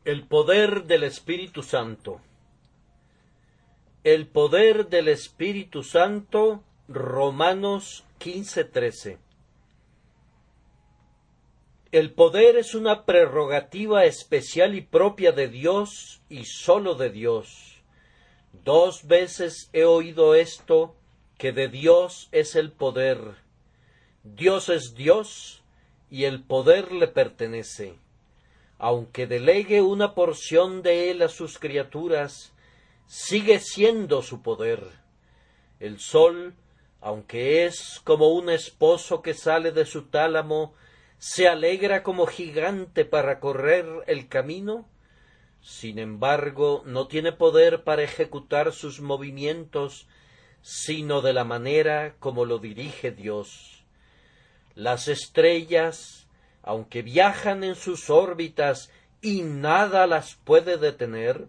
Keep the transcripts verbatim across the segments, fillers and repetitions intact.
El poder del Espíritu Santo. El poder del Espíritu Santo, Romanos quince trece. El poder es una prerrogativa especial y propia de Dios y sólo de Dios. Dos veces he oído esto, que de Dios es el poder. Dios es Dios y el poder le pertenece. Aunque delegue una porción de él a sus criaturas, sigue siendo su poder. El sol, aunque es como un esposo que sale de su tálamo, se alegra como gigante para correr el camino, sin embargo no tiene poder para ejecutar sus movimientos, sino de la manera como lo dirige Dios. Las estrellas, aunque viajan en sus órbitas y nada las puede detener,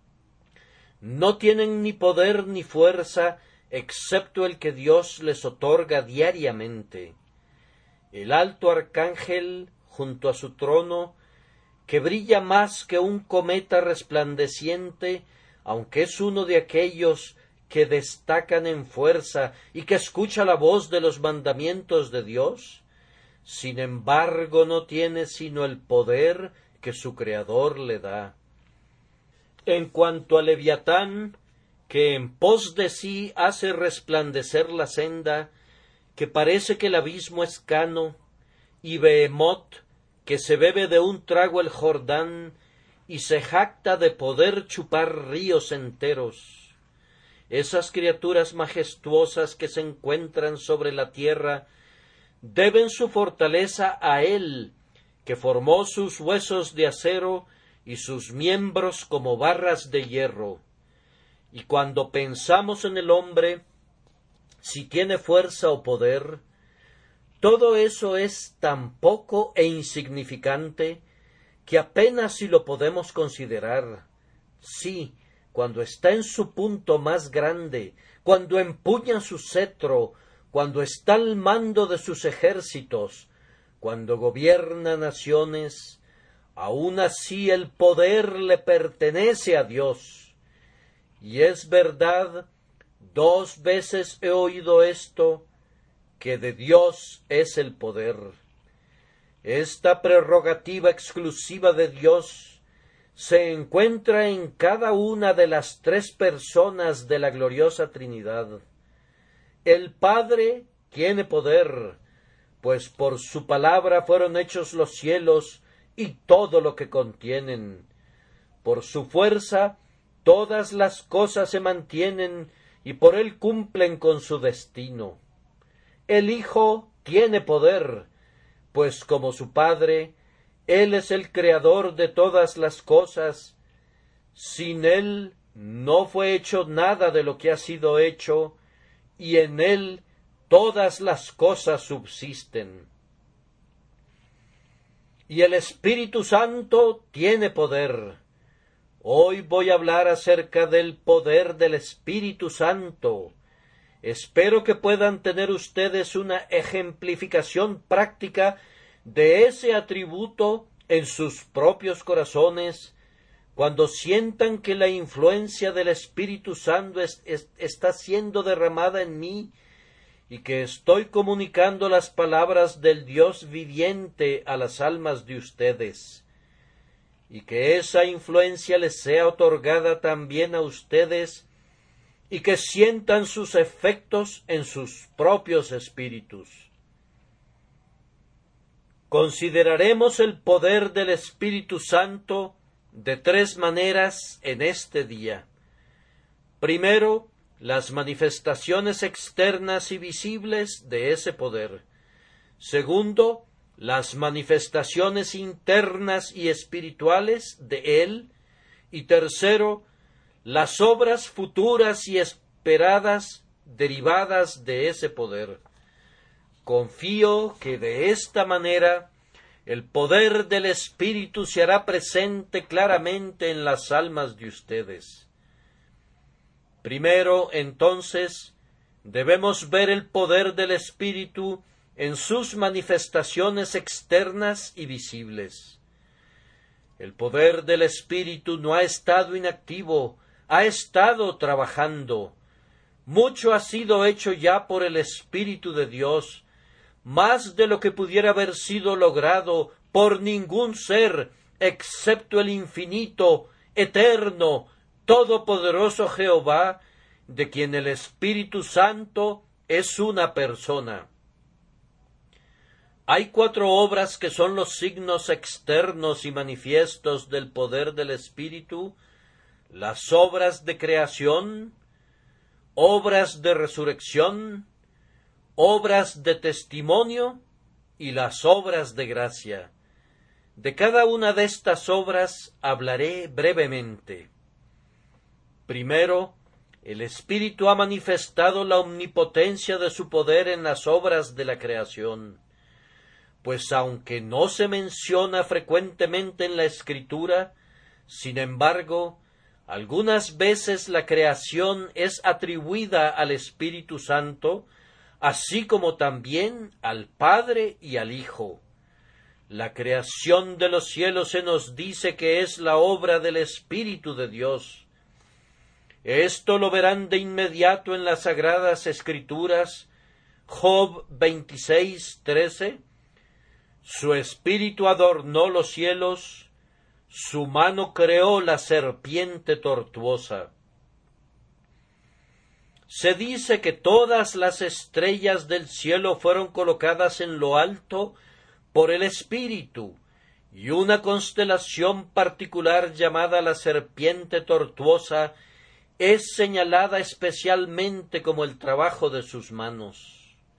no tienen ni poder ni fuerza excepto el que Dios les otorga diariamente. El alto arcángel, junto a su trono, que brilla más que un cometa resplandeciente, aunque es uno de aquellos que destacan en fuerza y que escucha la voz de los mandamientos de Dios, sin embargo no tiene sino el poder que su Creador le da. En cuanto a Leviatán, que en pos de sí hace resplandecer la senda, que parece que el abismo es cano, y Behemoth, que se bebe de un trago el Jordán, y se jacta de poder chupar ríos enteros. Esas criaturas majestuosas que se encuentran sobre la tierra deben su fortaleza a Él, que formó sus huesos de acero y sus miembros como barras de hierro. Y cuando pensamos en el hombre, si tiene fuerza o poder, todo eso es tan poco e insignificante que apenas si lo podemos considerar. Sí, cuando está en su punto más grande, cuando empuña su cetro, cuando está al mando de sus ejércitos, cuando gobierna naciones, aun así el poder le pertenece a Dios. Y es verdad, dos veces he oído esto, que de Dios es el poder. Esta prerrogativa exclusiva de Dios se encuentra en cada una de las tres personas de la gloriosa Trinidad. El Padre tiene poder, pues por su palabra fueron hechos los cielos y todo lo que contienen. Por su fuerza todas las cosas se mantienen y por él cumplen con su destino. El Hijo tiene poder, pues como su Padre, él es el creador de todas las cosas. Sin él no fue hecho nada de lo que ha sido hecho, y en él todas las cosas subsisten. Y el Espíritu Santo tiene poder. Hoy voy a hablar acerca del poder del Espíritu Santo. Espero que puedan tener ustedes una ejemplificación práctica de ese atributo en sus propios corazones, cuando sientan que la influencia del Espíritu Santo es, es, está siendo derramada en mí y que estoy comunicando las palabras del Dios viviente a las almas de ustedes, y que esa influencia les sea otorgada también a ustedes y que sientan sus efectos en sus propios espíritus. Consideraremos el poder del Espíritu Santo de tres maneras en este día. Primero, las manifestaciones externas y visibles de ese poder. Segundo, las manifestaciones internas y espirituales de él. Y tercero, las obras futuras y esperadas derivadas de ese poder. Confío que de esta manera el poder del Espíritu se hará presente claramente en las almas de ustedes. Primero, entonces, debemos ver el poder del Espíritu en sus manifestaciones externas y visibles. El poder del Espíritu no ha estado inactivo, ha estado trabajando. Mucho ha sido hecho ya por el Espíritu de Dios, más de lo que pudiera haber sido logrado por ningún ser, excepto el infinito, eterno, todopoderoso Jehová, de quien el Espíritu Santo es una persona. Hay cuatro obras que son los signos externos y manifiestos del poder del Espíritu: las obras de creación, obras de resurrección, obras de testimonio y las obras de gracia. De cada una de estas obras hablaré brevemente. Primero, el Espíritu ha manifestado la omnipotencia de su poder en las obras de la creación, pues aunque no se menciona frecuentemente en la Escritura, sin embargo, algunas veces la creación es atribuida al Espíritu Santo, así como también al Padre y al Hijo. La creación de los cielos se nos dice que es la obra del Espíritu de Dios. Esto lo verán de inmediato en las Sagradas Escrituras. Job veintiséis, trece. Su espíritu adornó los cielos, su mano creó la serpiente tortuosa. Se dice que todas las estrellas del cielo fueron colocadas en lo alto por el Espíritu, y una constelación particular llamada la serpiente tortuosa es señalada especialmente como el trabajo de sus manos.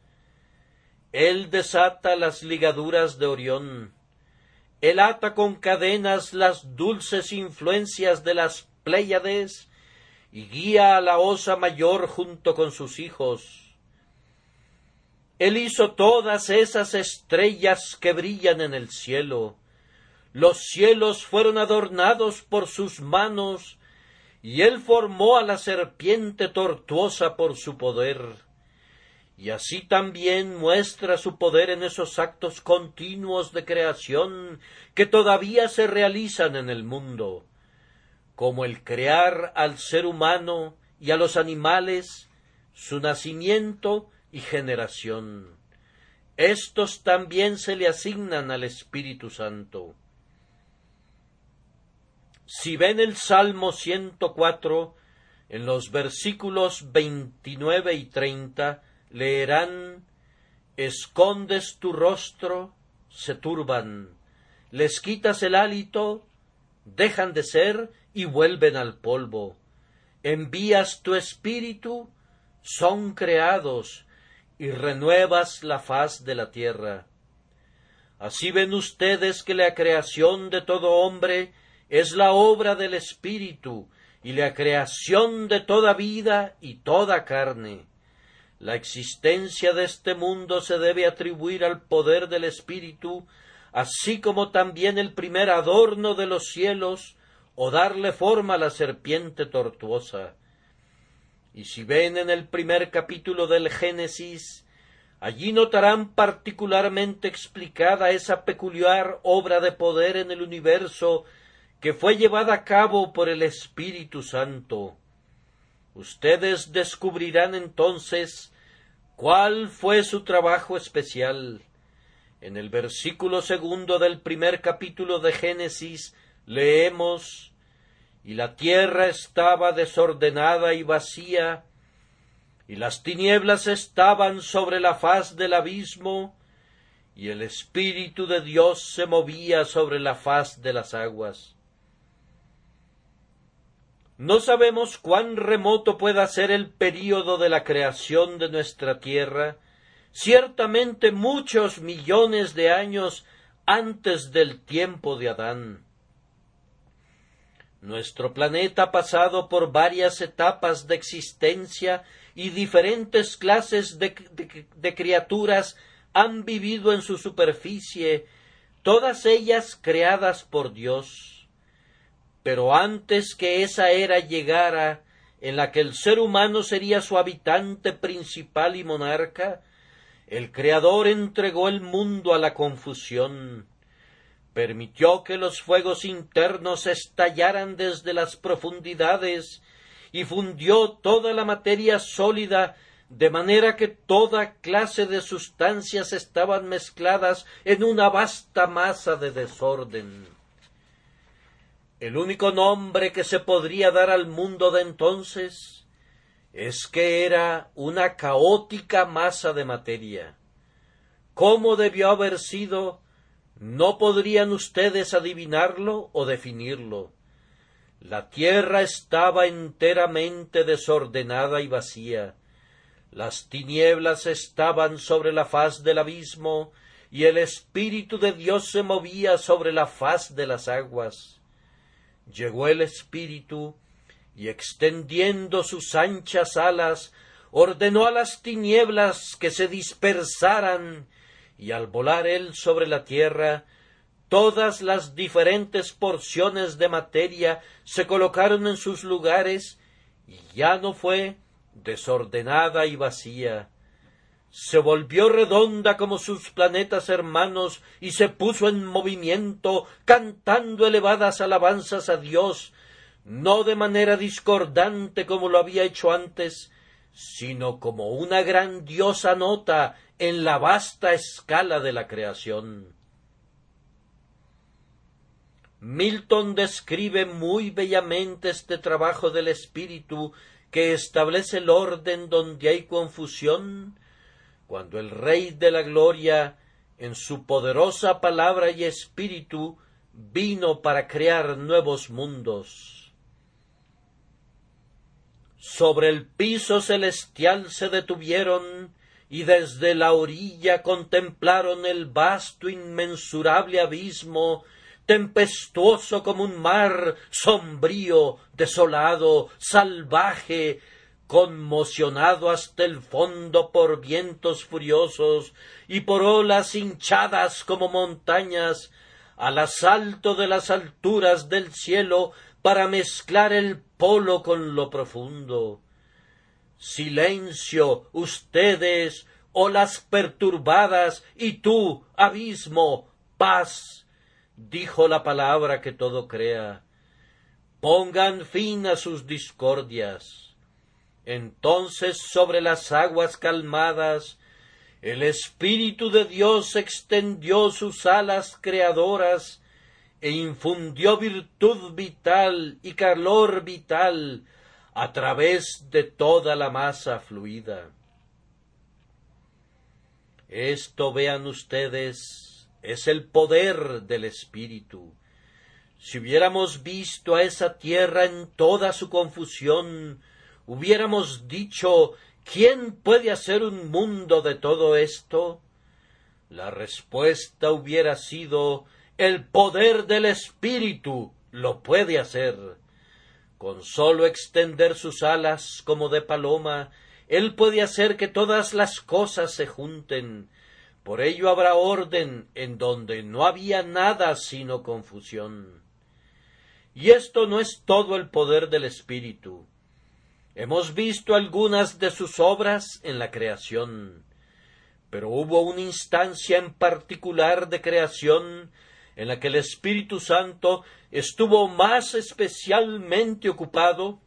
Él desata las ligaduras de Orión, él ata con cadenas las dulces influencias de las Pléyades y guía a la Osa Mayor junto con sus hijos. Él hizo todas esas estrellas que brillan en el cielo. Los cielos fueron adornados por sus manos, y él formó a la serpiente tortuosa por su poder. Y así también muestra su poder en esos actos continuos de creación que todavía se realizan en el mundo, como el crear al ser humano y a los animales, su nacimiento y generación. Estos también se le asignan al Espíritu Santo. Si ven el Salmo ciento cuatro, en los versículos veintinueve y treinta, leerán: escondes tu rostro, se turban, les quitas el hálito, dejan de ser y vuelven al polvo. Envías tu espíritu, son creados, y renuevas la faz de la tierra. Así ven ustedes que la creación de todo hombre es la obra del Espíritu, y la creación de toda vida y toda carne. La existencia de este mundo se debe atribuir al poder del Espíritu, así como también el primer adorno de los cielos, o darle forma a la serpiente tortuosa. Y si ven en el primer capítulo del Génesis, allí notarán particularmente explicada esa peculiar obra de poder en el universo que fue llevada a cabo por el Espíritu Santo. Ustedes descubrirán entonces cuál fue su trabajo especial. En el versículo segundo del primer capítulo de Génesis leemos: y la tierra estaba desordenada y vacía, y las tinieblas estaban sobre la faz del abismo, y el Espíritu de Dios se movía sobre la faz de las aguas. No sabemos cuán remoto pueda ser el período de la creación de nuestra tierra, ciertamente muchos millones de años antes del tiempo de Adán. Nuestro planeta ha pasado por varias etapas de existencia y diferentes clases de, de, de criaturas han vivido en su superficie, todas ellas creadas por Dios. Pero antes que esa era llegara, en la que el ser humano sería su habitante principal y monarca, el Creador entregó el mundo a la confusión. permitió que los fuegos internos estallaran desde las profundidades y fundió toda la materia sólida, de manera que toda clase de sustancias estaban mezcladas en una vasta masa de desorden. El único nombre que se podría dar al mundo de entonces es que era una caótica masa de materia. ¿Cómo debió haber sido? No podrían ustedes adivinarlo o definirlo. La tierra estaba enteramente desordenada y vacía. Las tinieblas estaban sobre la faz del abismo, y el Espíritu de Dios se movía sobre la faz de las aguas. Llegó el Espíritu, y extendiendo sus anchas alas, ordenó a las tinieblas que se dispersaran, y al volar él sobre la tierra, todas las diferentes porciones de materia se colocaron en sus lugares, y ya no fue desordenada y vacía. Se volvió redonda como sus planetas hermanos y se puso en movimiento, cantando elevadas alabanzas a Dios, no de manera discordante como lo había hecho antes, sino como una grandiosa nota en la vasta escala de la creación. Milton describe muy bellamente este trabajo del Espíritu que establece el orden donde hay confusión, cuando el Rey de la Gloria, en su poderosa palabra y espíritu, vino para crear nuevos mundos. Sobre el piso celestial se detuvieron y desde la orilla contemplaron el vasto inmensurable abismo, tempestuoso como un mar, sombrío, desolado, salvaje, conmocionado hasta el fondo por vientos furiosos y por olas hinchadas como montañas, al asalto de las alturas del cielo para mezclar el polo con lo profundo. Silencio, ustedes, olas perturbadas, y tú, abismo, paz, dijo la palabra que todo crea. Pongan fin a sus discordias. Entonces sobre las aguas calmadas el Espíritu de Dios extendió sus alas creadoras e infundió virtud vital y calor vital a través de toda la masa fluida. Esto, vean ustedes, es el poder del Espíritu. Si hubiéramos visto a esa tierra en toda su confusión, hubiéramos dicho, ¿quién puede hacer un mundo de todo esto? La respuesta hubiera sido, el poder del Espíritu lo puede hacer. Con sólo extender sus alas como de paloma, él puede hacer que todas las cosas se junten. Por ello habrá orden en donde no había nada sino confusión. Y esto no es todo el poder del Espíritu. Hemos visto algunas de sus obras en la creación, pero hubo una instancia en particular de creación en la que el Espíritu Santo estuvo más especialmente ocupado,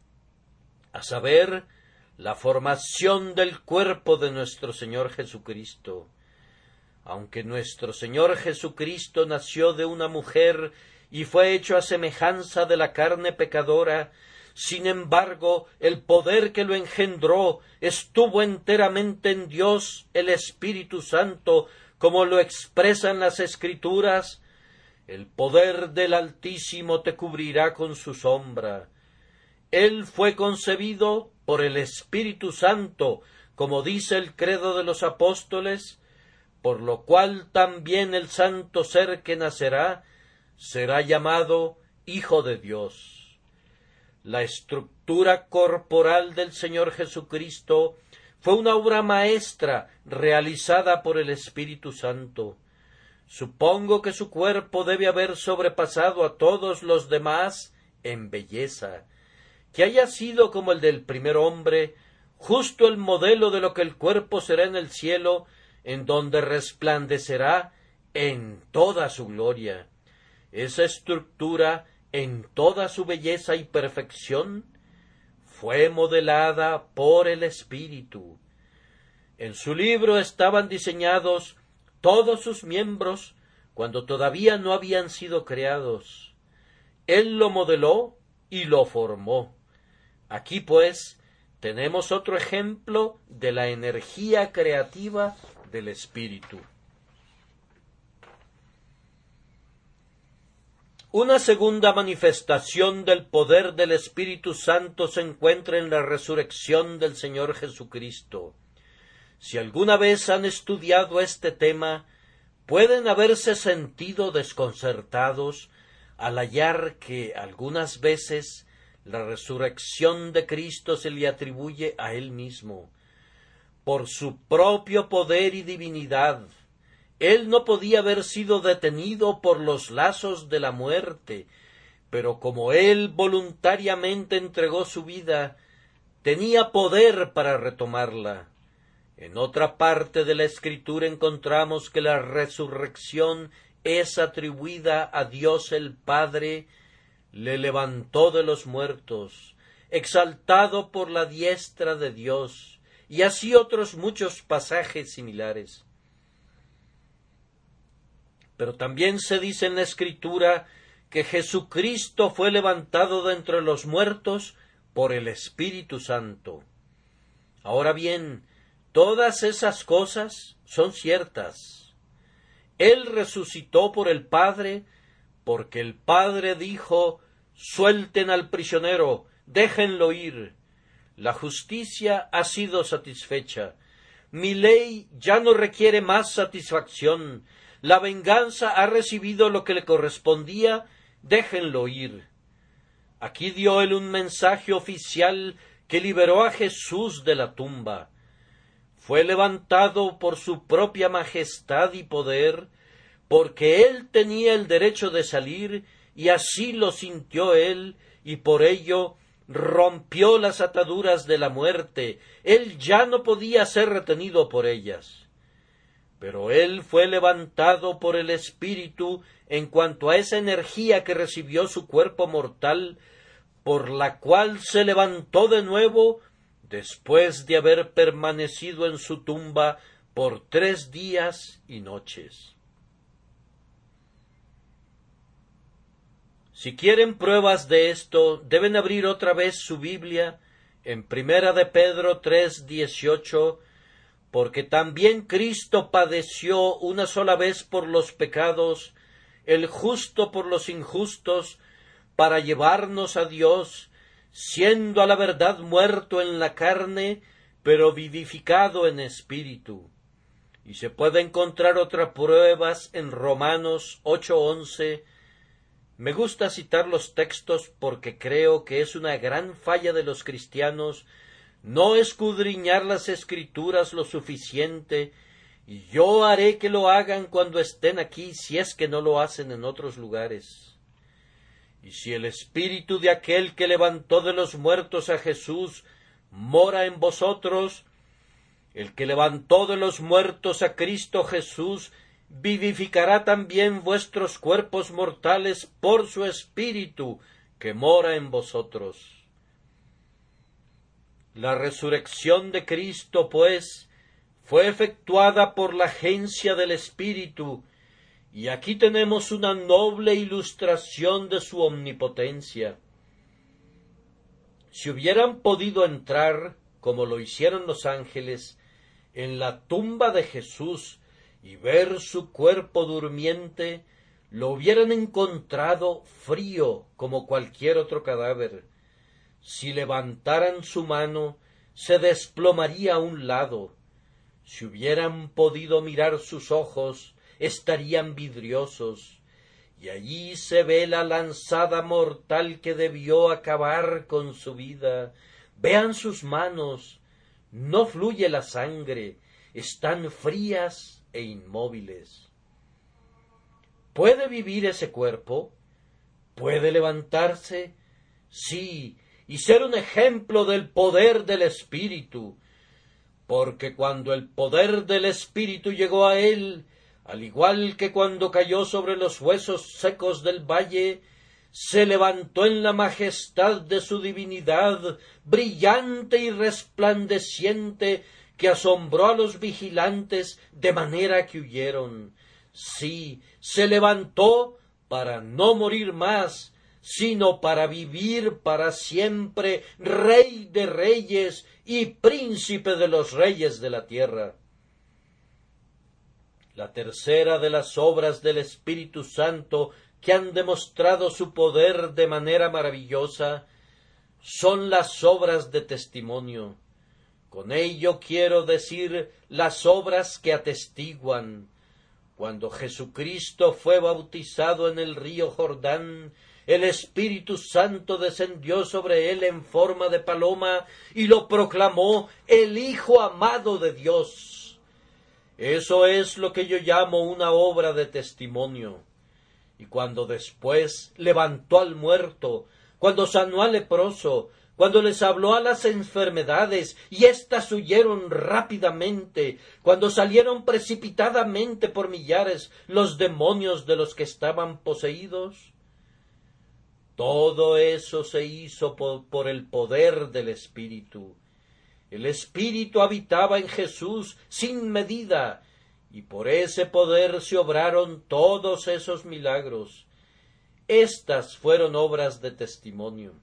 a saber, la formación del cuerpo de nuestro Señor Jesucristo. Aunque nuestro Señor Jesucristo nació de una mujer y fue hecho a semejanza de la carne pecadora, sin embargo, el poder que lo engendró estuvo enteramente en Dios, el Espíritu Santo, como lo expresan las Escrituras. El poder del Altísimo te cubrirá con su sombra. Él fue concebido por el Espíritu Santo, como dice el credo de los apóstoles, por lo cual también el santo ser que nacerá será llamado Hijo de Dios. La estructura corporal del Señor Jesucristo fue una obra maestra realizada por el Espíritu Santo. Supongo que su cuerpo debe haber sobrepasado a todos los demás en belleza, que haya sido como el del primer hombre, justo el modelo de lo que el cuerpo será en el cielo, en donde resplandecerá en toda su gloria. esa estructura, en toda su belleza y perfección, fue modelada por el Espíritu. En su libro estaban diseñados todos sus miembros cuando todavía no habían sido creados. Él lo modeló y lo formó. Aquí, pues, tenemos otro ejemplo de la energía creativa del Espíritu. Una segunda manifestación del poder del Espíritu Santo se encuentra en la resurrección del Señor Jesucristo. Si alguna vez han estudiado este tema, pueden haberse sentido desconcertados al hallar que algunas veces la resurrección de Cristo se le atribuye a Él mismo. Por su propio poder y divinidad, Él no podía haber sido detenido por los lazos de la muerte, pero como Él voluntariamente entregó su vida, tenía poder para retomarla. En otra parte de la Escritura encontramos que la resurrección es atribuida a Dios el Padre, le levantó de los muertos, exaltado por la diestra de Dios, y así otros muchos pasajes similares. Pero también se dice en la Escritura que Jesucristo fue levantado de entre los muertos por el Espíritu Santo. Ahora bien, todas esas cosas son ciertas. Él resucitó por el Padre, porque el Padre dijo: suelten al prisionero, déjenlo ir. La justicia ha sido satisfecha. Mi ley ya no requiere más satisfacción. La venganza ha recibido lo que le correspondía, déjenlo ir. Aquí dio él un mensaje oficial que liberó a Jesús de la tumba. Fue levantado por su propia majestad y poder, porque él tenía el derecho de salir, y así lo sintió él, y por ello rompió las ataduras de la muerte. Él ya no podía ser retenido por ellas. Pero él fue levantado por el Espíritu en cuanto a esa energía que recibió su cuerpo mortal, por la cual se levantó de nuevo después de haber permanecido en su tumba por tres días y noches. Si quieren pruebas de esto, deben abrir otra vez su Biblia en Primera de Pedro tres dieciocho, porque también Cristo padeció una sola vez por los pecados, el justo por los injustos, para llevarnos a Dios, siendo a la verdad muerto en la carne, pero vivificado en espíritu. Y se puede encontrar otras pruebas en Romanos ocho once. Me gusta citar los textos porque creo que es una gran falla de los cristianos no escudriñar las Escrituras lo suficiente, y yo haré que lo hagan cuando estén aquí, si es que no lo hacen en otros lugares. Y si el Espíritu de aquel que levantó de los muertos a Jesús mora en vosotros, el que levantó de los muertos a Cristo Jesús vivificará también vuestros cuerpos mortales por su Espíritu que mora en vosotros. La resurrección de Cristo, pues, fue efectuada por la agencia del Espíritu, y aquí tenemos una noble ilustración de su omnipotencia. Si hubieran podido entrar, como lo hicieron los ángeles, en la tumba de Jesús y ver su cuerpo durmiente, lo hubieran encontrado frío como cualquier otro cadáver. Si levantaran su mano, se desplomaría a un lado. Si hubieran podido mirar sus ojos, estarían vidriosos, y allí se ve la lanzada mortal que debió acabar con su vida. Vean sus manos, no fluye la sangre, están frías e inmóviles. ¿Puede vivir ese cuerpo? ¿Puede levantarse? Sí, y ser un ejemplo del poder del Espíritu, porque cuando el poder del Espíritu llegó a él, al igual que cuando cayó sobre los huesos secos del valle, se levantó en la majestad de su divinidad, brillante y resplandeciente, que asombró a los vigilantes de manera que huyeron. Sí, se levantó para no morir más, sino para vivir para siempre, Rey de reyes y Príncipe de los reyes de la tierra. La tercera de las obras del Espíritu Santo que han demostrado su poder de manera maravillosa son las obras de testimonio. Con ello quiero decir las obras que atestiguan. Cuando Jesucristo fue bautizado en el río Jordán, el Espíritu Santo descendió sobre él en forma de paloma y lo proclamó el Hijo amado de Dios. Eso es lo que yo llamo una obra de testimonio. Y cuando después levantó al muerto, cuando sanó al leproso, cuando les habló a las enfermedades y éstas huyeron rápidamente, cuando salieron precipitadamente por millares los demonios de los que estaban poseídos, todo eso se hizo por, por el poder del Espíritu. El Espíritu habitaba en Jesús sin medida, y por ese poder se obraron todos esos milagros. Estas fueron obras de testimonio.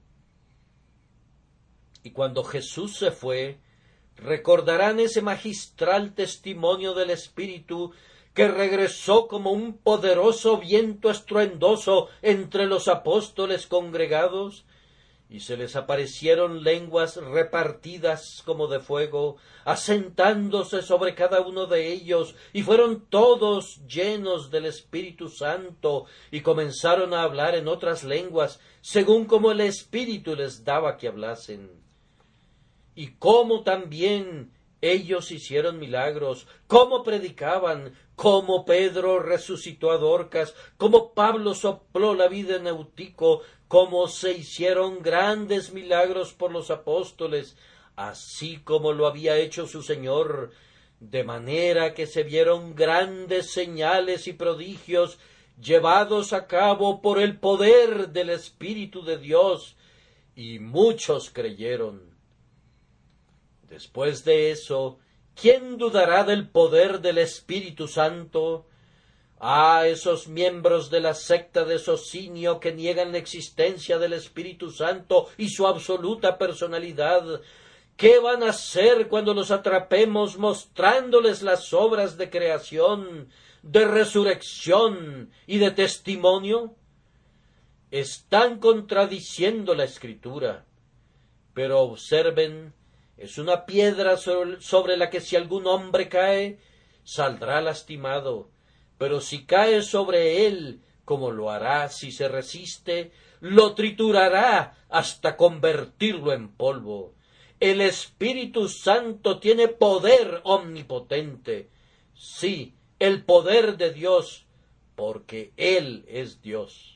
Y cuando Jesús se fue, recordarán ese magistral testimonio del Espíritu que regresó como un poderoso viento estruendoso entre los apóstoles congregados, y se les aparecieron lenguas repartidas como de fuego, asentándose sobre cada uno de ellos, y fueron todos llenos del Espíritu Santo, y comenzaron a hablar en otras lenguas, según como el Espíritu les daba que hablasen. Y cómo también ellos hicieron milagros, cómo predicaban, cómo Pedro resucitó a Dorcas, cómo Pablo sopló la vida en Eutico, cómo se hicieron grandes milagros por los apóstoles, así como lo había hecho su Señor, de manera que se vieron grandes señales y prodigios llevados a cabo por el poder del Espíritu de Dios, y muchos creyeron. Después de eso, ¿quién dudará del poder del Espíritu Santo? Ah, esos miembros de la secta de Socinio que niegan la existencia del Espíritu Santo y su absoluta personalidad, ¿qué van a hacer cuando los atrapemos mostrándoles las obras de creación, de resurrección y de testimonio? Están contradiciendo la Escritura, pero observen, es una piedra sobre la que si algún hombre cae, saldrá lastimado, pero si cae sobre él, como lo hará si se resiste, lo triturará hasta convertirlo en polvo. El Espíritu Santo tiene poder omnipotente, sí, el poder de Dios, porque Él es Dios.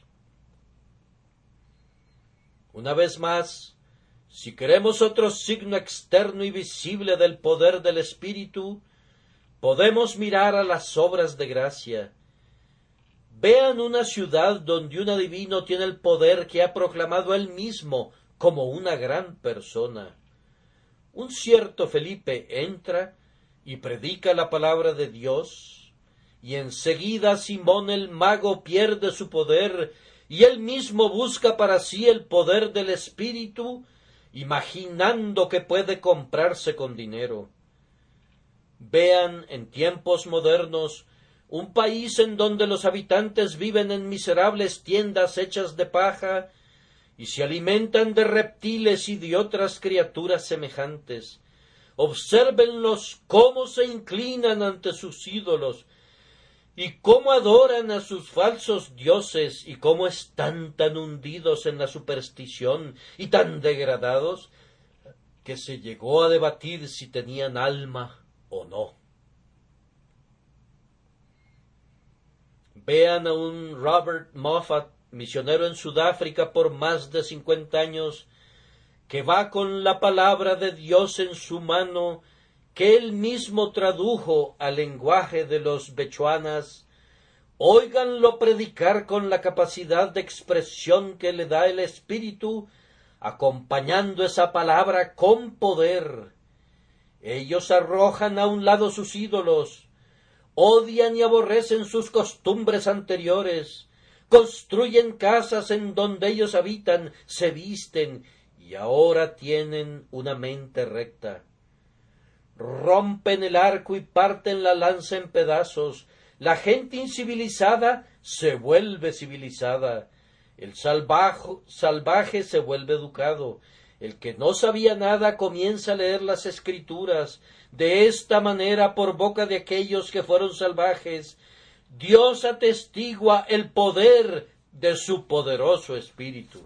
Una vez más, si queremos otro signo externo y visible del poder del Espíritu, podemos mirar a las obras de gracia. Vean una ciudad donde un adivino tiene el poder que ha proclamado él mismo como una gran persona. Un cierto Felipe entra y predica la palabra de Dios, y enseguida Simón el mago pierde su poder, y él mismo busca para sí el poder del Espíritu, imaginando que puede comprarse con dinero. Vean en tiempos modernos un país en donde los habitantes viven en miserables tiendas hechas de paja y se alimentan de reptiles y de otras criaturas semejantes. Obsérvenlos cómo se inclinan ante sus ídolos y cómo adoran a sus falsos dioses, y cómo están tan hundidos en la superstición y tan degradados que se llegó a debatir si tenían alma o no. Vean a un Robert Moffat, misionero en Sudáfrica por más de cincuenta años, que va con la palabra de Dios en su mano que él mismo tradujo al lenguaje de los bechuanas, óiganlo predicar con la capacidad de expresión que le da el Espíritu, acompañando esa palabra con poder. Ellos arrojan a un lado sus ídolos, odian y aborrecen sus costumbres anteriores, construyen casas en donde ellos habitan, se visten y ahora tienen una mente recta. Rompen el arco y parten la lanza en pedazos. La gente incivilizada se vuelve civilizada. El salvaje, salvaje se vuelve educado. El que no sabía nada comienza a leer las Escrituras. De esta manera, por boca de aquellos que fueron salvajes, Dios atestigua el poder de su poderoso Espíritu.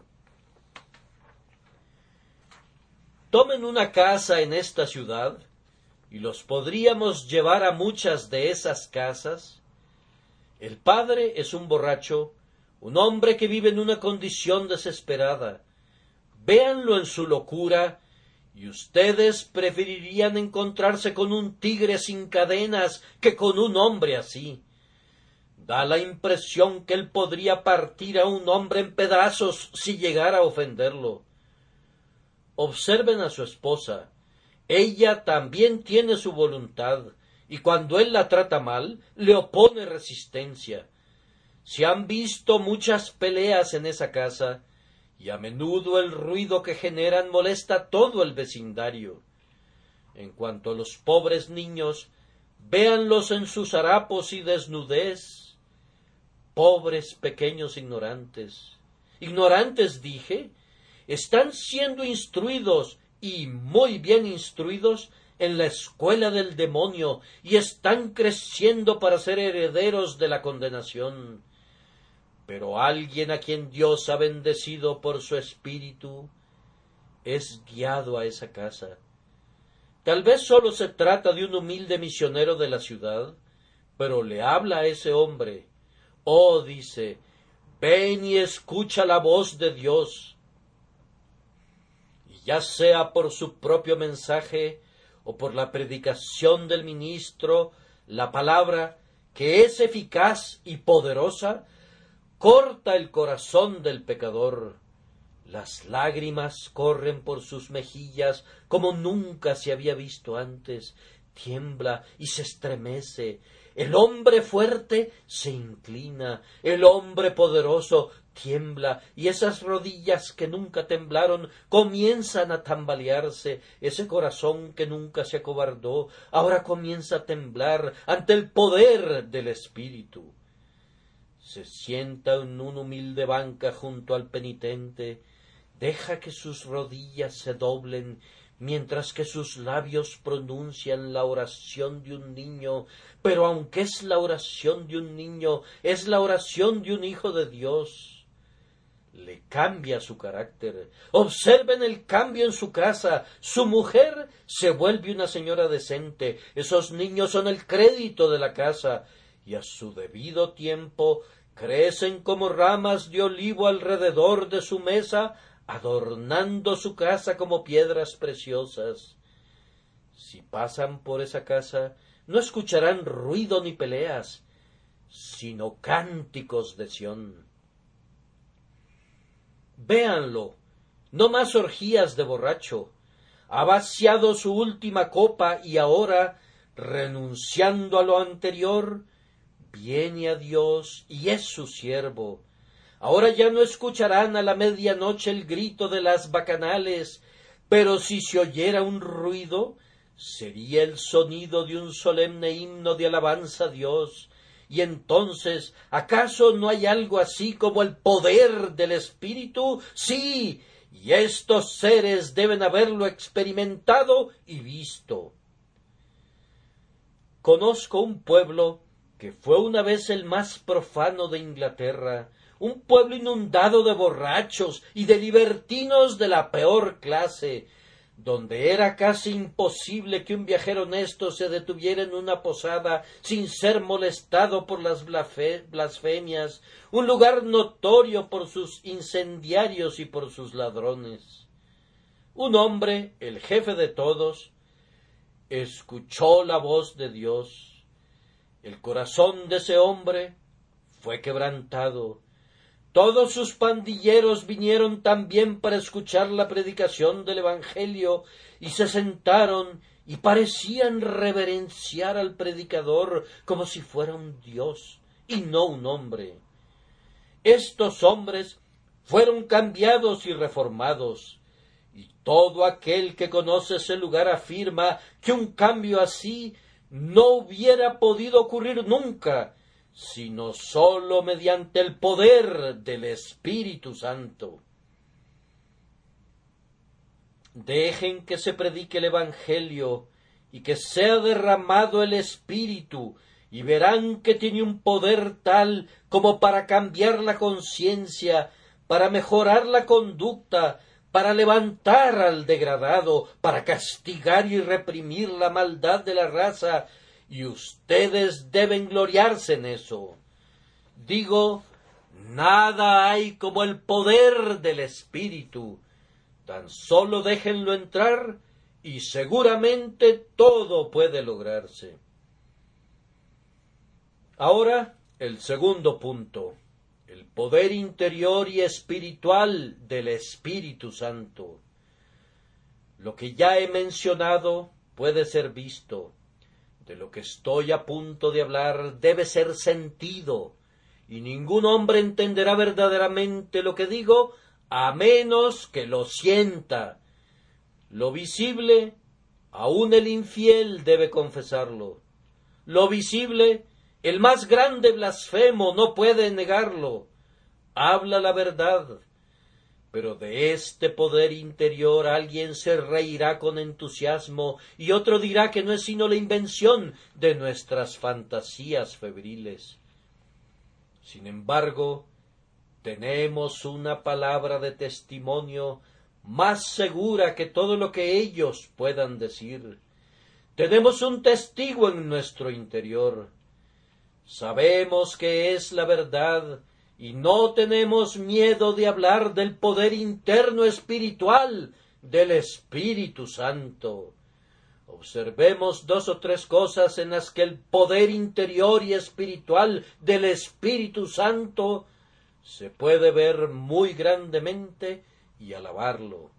Tomen una casa en esta ciudad, y los podríamos llevar a muchas de esas casas. El padre es un borracho, un hombre que vive en una condición desesperada. Véanlo en su locura, y ustedes preferirían encontrarse con un tigre sin cadenas que con un hombre así. Da la impresión que él podría partir a un hombre en pedazos si llegara a ofenderlo. Observen a su esposa. Ella también tiene su voluntad, y cuando él la trata mal, le opone resistencia. Se han visto muchas peleas en esa casa, y a menudo el ruido que generan molesta a todo el vecindario. En cuanto a los pobres niños, véanlos en sus harapos y desnudez. Pobres pequeños ignorantes. Ignorantes, dije, están siendo instruidos, y muy bien instruidos, en la escuela del demonio, y están creciendo para ser herederos de la condenación. Pero alguien a quien Dios ha bendecido por su Espíritu es guiado a esa casa. Tal vez sólo se trata de un humilde misionero de la ciudad, pero le habla a ese hombre. Oh, dice, ven y escucha la voz de Dios. Y ya sea por su propio mensaje o por la predicación del ministro, la palabra, que es eficaz y poderosa, corta el corazón del pecador. Las lágrimas corren por sus mejillas como nunca se había visto antes. Tiembla y se estremece. El hombre fuerte se inclina. El hombre poderoso tiembla, y esas rodillas que nunca temblaron comienzan a tambalearse. Ese corazón que nunca se acobardó ahora comienza a temblar ante el poder del Espíritu. Se sienta en una humilde banca junto al penitente, deja que sus rodillas se doblen, mientras que sus labios pronuncian la oración de un niño, pero aunque es la oración de un niño, es la oración de un hijo de Dios. Le cambia su carácter. Observen el cambio en su casa. Su mujer se vuelve una señora decente. Esos niños son el crédito de la casa, y a su debido tiempo crecen como ramas de olivo alrededor de su mesa, adornando su casa como piedras preciosas. Si pasan por esa casa, no escucharán ruido ni peleas, sino cánticos de Sión. Véanlo, no más orgías de borracho. Ha vaciado su última copa y ahora, renunciando a lo anterior, viene a Dios y es su siervo. Ahora ya no escucharán a la medianoche el grito de las bacanales, pero si se oyera un ruido, sería el sonido de un solemne himno de alabanza a Dios. Y entonces, ¿acaso no hay algo así como el poder del Espíritu? Sí, y estos seres deben haberlo experimentado y visto. Conozco un pueblo que fue una vez el más profano de Inglaterra, un pueblo inundado de borrachos y de libertinos de la peor clase, donde era casi imposible que un viajero honesto se detuviera en una posada sin ser molestado por las blasfemias, un lugar notorio por sus incendiarios y por sus ladrones. Un hombre, el jefe de todos, escuchó la voz de Dios. El corazón de ese hombre fue quebrantado. Todos sus pandilleros vinieron también para escuchar la predicación del Evangelio y se sentaron y parecían reverenciar al predicador como si fuera un dios y no un hombre. Estos hombres fueron cambiados y reformados, y todo aquel que conoce ese lugar afirma que un cambio así no hubiera podido ocurrir nunca, sino sólo mediante el poder del Espíritu Santo. Dejen que se predique el Evangelio y que sea derramado el Espíritu, y verán que tiene un poder tal como para cambiar la conciencia, para mejorar la conducta, para levantar al degradado, para castigar y reprimir la maldad de la raza, y ustedes deben gloriarse en eso. Digo, nada hay como el poder del Espíritu. Tan solo déjenlo entrar y seguramente todo puede lograrse. Ahora, el segundo punto, el poder interior y espiritual del Espíritu Santo. Lo que ya he mencionado puede ser visto. De lo que estoy a punto de hablar debe ser sentido, y ningún hombre entenderá verdaderamente lo que digo a menos que lo sienta. Lo visible, aun el infiel debe confesarlo. Lo visible, el más grande blasfemo no puede negarlo. Habla la verdad, pero de este poder interior alguien se reirá con entusiasmo y otro dirá que no es sino la invención de nuestras fantasías febriles. Sin embargo, tenemos una palabra de testimonio más segura que todo lo que ellos puedan decir. Tenemos un testigo en nuestro interior. Sabemos que es la verdad y no tenemos miedo de hablar del poder interno espiritual del Espíritu Santo. Observemos dos o tres cosas en las que el poder interior y espiritual del Espíritu Santo se puede ver muy grandemente y alabarlo.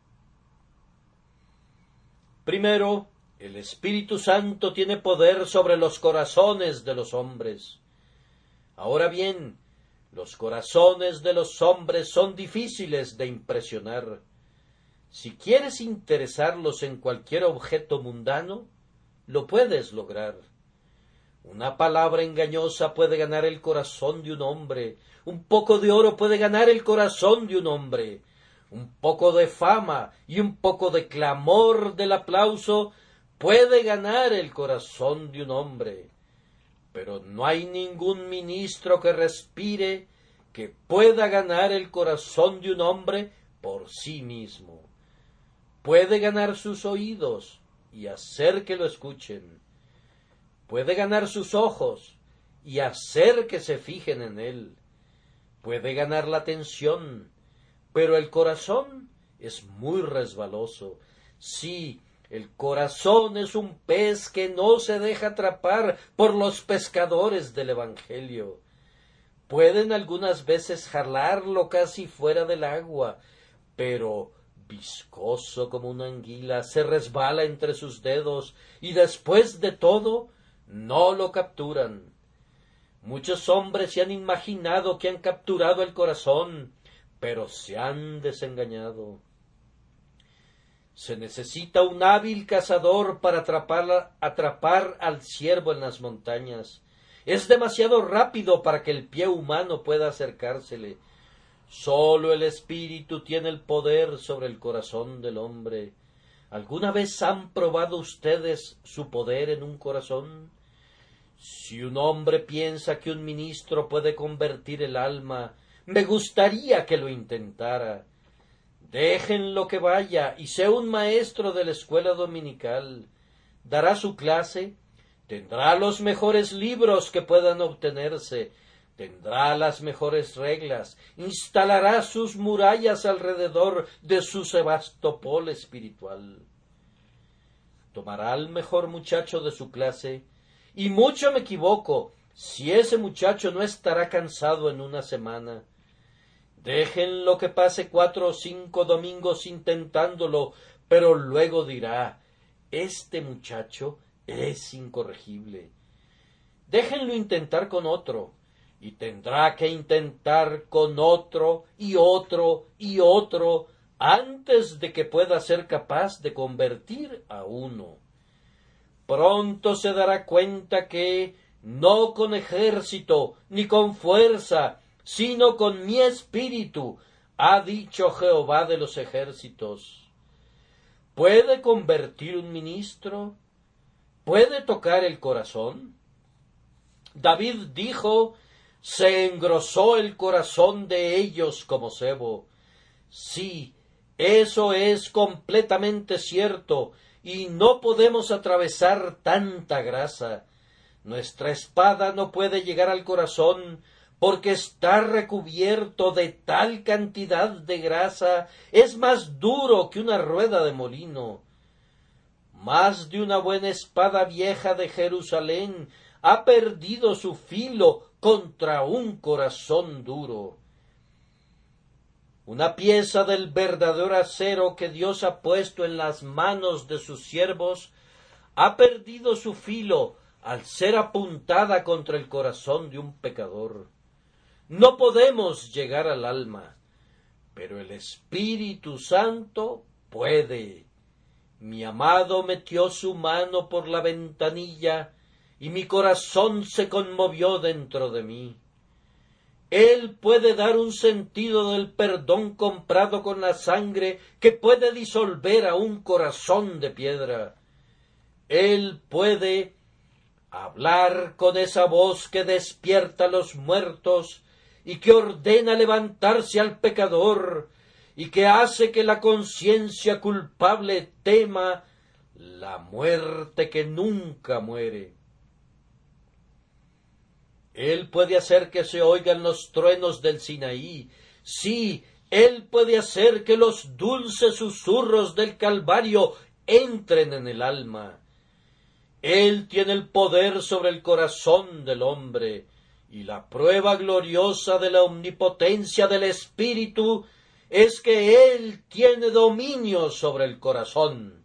Primero, el Espíritu Santo tiene poder sobre los corazones de los hombres. Ahora bien, los corazones de los hombres son difíciles de impresionar. Si quieres interesarlos en cualquier objeto mundano, lo puedes lograr. Una palabra engañosa puede ganar el corazón de un hombre, un poco de oro puede ganar el corazón de un hombre, un poco de fama y un poco de clamor del aplauso puede ganar el corazón de un hombre, pero no hay ningún ministro que respire que pueda ganar el corazón de un hombre por sí mismo. Puede ganar sus oídos y hacer que lo escuchen. Puede ganar sus ojos y hacer que se fijen en él. Puede ganar la atención, pero el corazón es muy resbaloso. Sí, el corazón es un pez que no se deja atrapar por los pescadores del Evangelio. Pueden algunas veces jalarlo casi fuera del agua, pero viscoso como una anguila se resbala entre sus dedos y después de todo no lo capturan. Muchos hombres se han imaginado que han capturado el corazón, pero se han desengañado. Se necesita un hábil cazador para atrapar, atrapar al ciervo en las montañas. Es demasiado rápido para que el pie humano pueda acercársele. Sólo el Espíritu tiene el poder sobre el corazón del hombre. ¿Alguna vez han probado ustedes su poder en un corazón? Si un hombre piensa que un ministro puede convertir el alma, me gustaría que lo intentara. Déjenlo que vaya y sea un maestro de la escuela dominical. Dará su clase, tendrá los mejores libros que puedan obtenerse, tendrá las mejores reglas, instalará sus murallas alrededor de su Sebastopol espiritual. tomará al mejor muchacho de su clase, y mucho me equivoco si ese muchacho no estará cansado en una semana. Déjenlo que pase cuatro o cinco domingos intentándolo, pero luego dirá, este muchacho es incorregible. Déjenlo intentar con otro, y tendrá que intentar con otro y otro y otro antes de que pueda ser capaz de convertir a uno. Pronto se dará cuenta que no con ejército ni con fuerza, sino con mi espíritu, ha dicho Jehová de los ejércitos. ¿Puede convertir un ministro? ¿Puede tocar el corazón? David dijo, se engrosó el corazón de ellos como sebo. Sí, eso es completamente cierto, y no podemos atravesar tanta grasa. Nuestra espada no puede llegar al corazón, porque está recubierto de tal cantidad de grasa, es más duro que una rueda de molino. Más de una buena espada vieja de Jerusalén ha perdido su filo contra un corazón duro. Una pieza del verdadero acero que Dios ha puesto en las manos de sus siervos ha perdido su filo al ser apuntada contra el corazón de un pecador. No podemos llegar al alma, pero el Espíritu Santo puede. Mi amado metió su mano por la ventanilla y mi corazón se conmovió dentro de mí. Él puede dar un sentido del perdón comprado con la sangre que puede disolver a un corazón de piedra. Él puede hablar con esa voz que despierta a los muertos y que ordena levantarse al pecador y que hace que la conciencia culpable tema la muerte que nunca muere. Él puede hacer que se oigan los truenos del Sinaí. Sí, Él puede hacer que los dulces susurros del Calvario entren en el alma. Él tiene el poder sobre el corazón del hombre, y la prueba gloriosa de la omnipotencia del Espíritu es que Él tiene dominio sobre el corazón.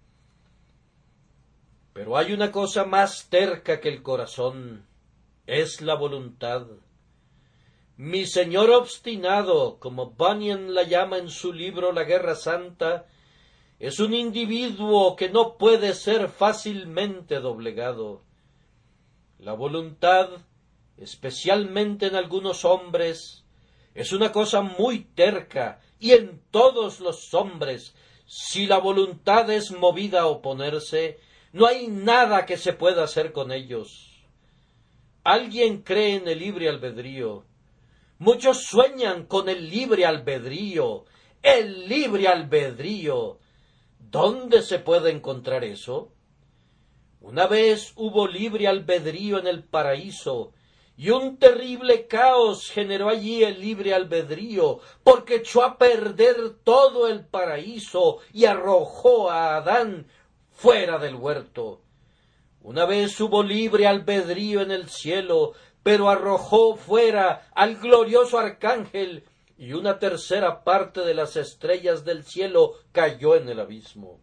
Pero hay una cosa más terca que el corazón. Es la voluntad. Mi señor obstinado, como Bunyan la llama en su libro La Guerra Santa, es un individuo que no puede ser fácilmente doblegado. La voluntad, especialmente en algunos hombres, es una cosa muy terca, y en todos los hombres, si la voluntad es movida a oponerse, no hay nada que se pueda hacer con ellos. Alguien cree en el libre albedrío. Muchos sueñan con el libre albedrío. El libre albedrío. ¿Dónde se puede encontrar eso? Una vez hubo libre albedrío en el paraíso, y un terrible caos generó allí el libre albedrío, porque echó a perder todo el paraíso y arrojó a Adán fuera del huerto. Una vez hubo libre albedrío en el cielo, pero arrojó fuera al glorioso arcángel, y una tercera parte de las estrellas del cielo cayó en el abismo.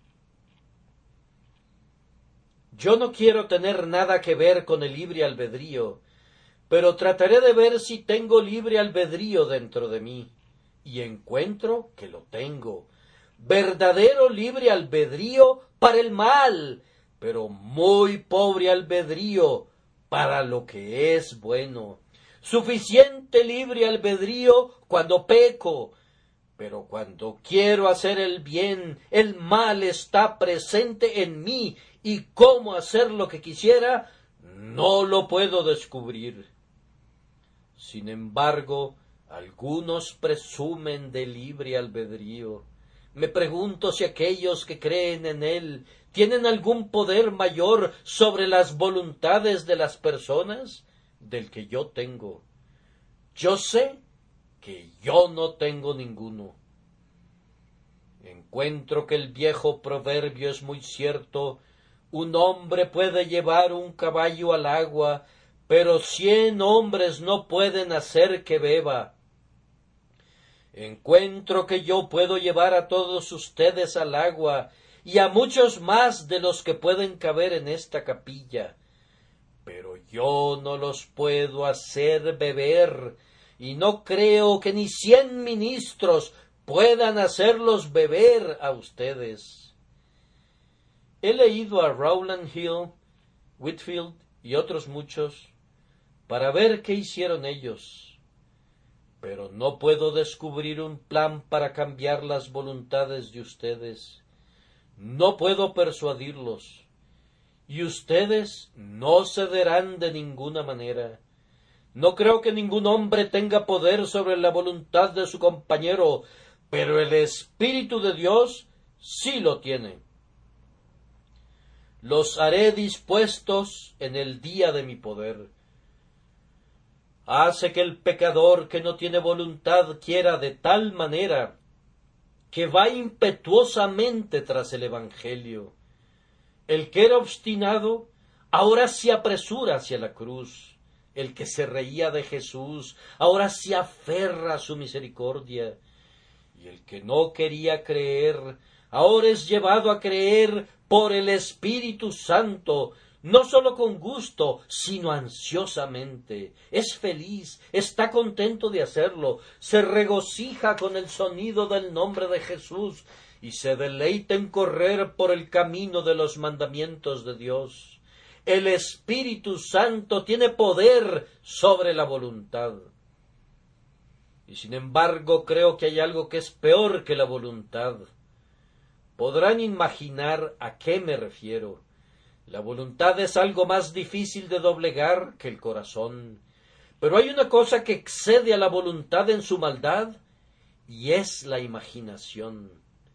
Yo no quiero tener nada que ver con el libre albedrío, pero trataré de ver si tengo libre albedrío dentro de mí, y encuentro que lo tengo. Verdadero libre albedrío para el mal, pero muy pobre albedrío para lo que es bueno. Suficiente libre albedrío cuando peco, pero cuando quiero hacer el bien, el mal está presente en mí, y cómo hacer lo que quisiera, no lo puedo descubrir. Sin embargo, algunos presumen de libre albedrío. Me pregunto si aquellos que creen en él tienen algún poder mayor sobre las voluntades de las personas del que yo tengo. Yo sé que yo no tengo ninguno. Encuentro que el viejo proverbio es muy cierto: un hombre puede llevar un caballo al agua, pero cien hombres no pueden hacer que beba. Encuentro que yo puedo llevar a todos ustedes al agua, y a muchos más de los que pueden caber en esta capilla, pero yo no los puedo hacer beber, y no creo que ni cien ministros puedan hacerlos beber a ustedes. He leído a Rowland Hill, Whitefield y otros muchos para ver qué hicieron ellos, pero no puedo descubrir un plan para cambiar las voluntades de ustedes. No puedo persuadirlos, y ustedes no cederán de ninguna manera. No creo que ningún hombre tenga poder sobre la voluntad de su compañero, pero el Espíritu de Dios sí lo tiene. Los haré dispuestos en el día de mi poder. Hace que el pecador que no tiene voluntad quiera de tal manera que va impetuosamente tras el Evangelio. El que era obstinado ahora se apresura hacia la cruz. El que se reía de Jesús ahora se aferra a su misericordia. Y el que no quería creer ahora es llevado a creer por el Espíritu Santo, no sólo con gusto, sino ansiosamente. Es feliz, está contento de hacerlo, se regocija con el sonido del nombre de Jesús y se deleita en correr por el camino de los mandamientos de Dios. El Espíritu Santo tiene poder sobre la voluntad. Y sin embargo creo que hay algo que es peor que la voluntad. Podrán imaginar a qué me refiero. La voluntad es algo más difícil de doblegar que el corazón, pero hay una cosa que excede a la voluntad en su maldad, y es la imaginación.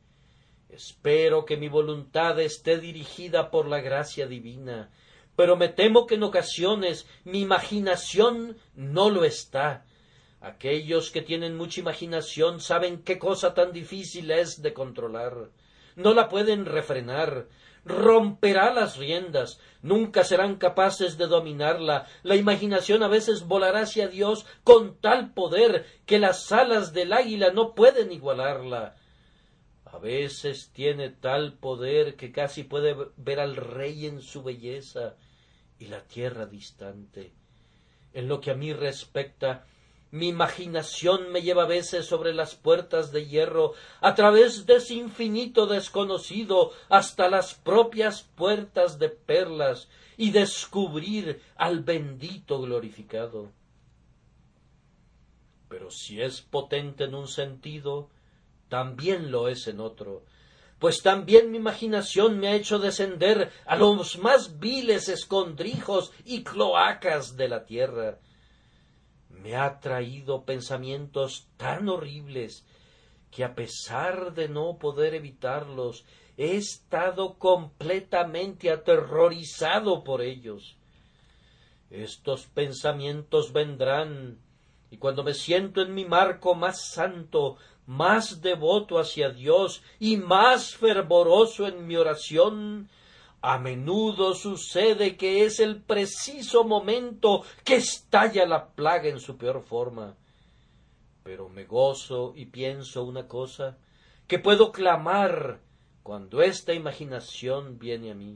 Espero que mi voluntad esté dirigida por la gracia divina, pero me temo que en ocasiones mi imaginación no lo está. Aquellos que tienen mucha imaginación saben qué cosa tan difícil es de controlar. No la pueden refrenar. Romperá las riendas, nunca serán capaces de dominarla. La imaginación a veces volará hacia Dios con tal poder que las alas del águila no pueden igualarla. A veces tiene tal poder que casi puede ver al rey en su belleza y la tierra distante. En lo que a mí respecta, mi imaginación me lleva a veces sobre las puertas de hierro, a través de ese infinito desconocido, hasta las propias puertas de perlas, y descubrir al bendito glorificado. Pero si es potente en un sentido, también lo es en otro, pues también mi imaginación me ha hecho descender a los más viles escondrijos y cloacas de la tierra. Me ha traído pensamientos tan horribles que, a pesar de no poder evitarlos, he estado completamente aterrorizado por ellos. Estos pensamientos vendrán, y cuando me siento en mi marco más santo, más devoto hacia Dios y más fervoroso en mi oración, a menudo sucede que es el preciso momento que estalla la plaga en su peor forma. Pero me gozo y pienso una cosa, que puedo clamar cuando esta imaginación viene a mí.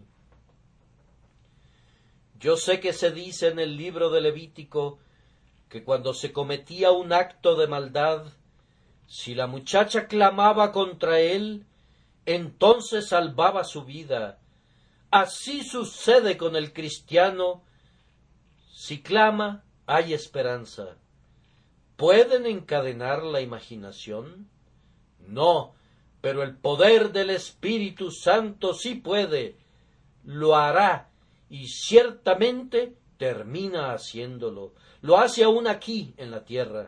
Yo sé que se dice en el libro de Levítico que cuando se cometía un acto de maldad, si la muchacha clamaba contra él, entonces salvaba su vida. Así sucede con el cristiano. Si clama, hay esperanza. ¿Pueden encadenar la imaginación? No, pero el poder del Espíritu Santo sí puede. Lo hará, y ciertamente termina haciéndolo. Lo hace aún aquí en la tierra.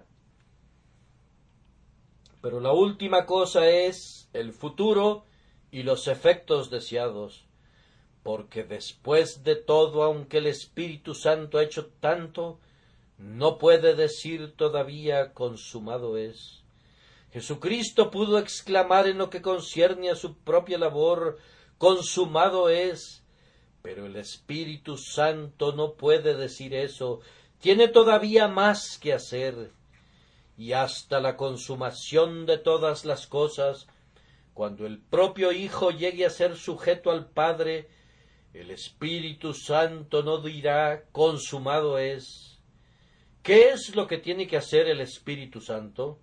Pero la última cosa es el futuro y los efectos deseados. Porque después de todo, aunque el Espíritu Santo ha hecho tanto, no puede decir todavía consumado es. Jesucristo pudo exclamar en lo que concierne a su propia labor, consumado es, pero el Espíritu Santo no puede decir eso, tiene todavía más que hacer, y hasta la consumación de todas las cosas, cuando el propio Hijo llegue a ser sujeto al Padre, el Espíritu Santo no dirá consumado es. ¿Qué es lo que tiene que hacer el Espíritu Santo?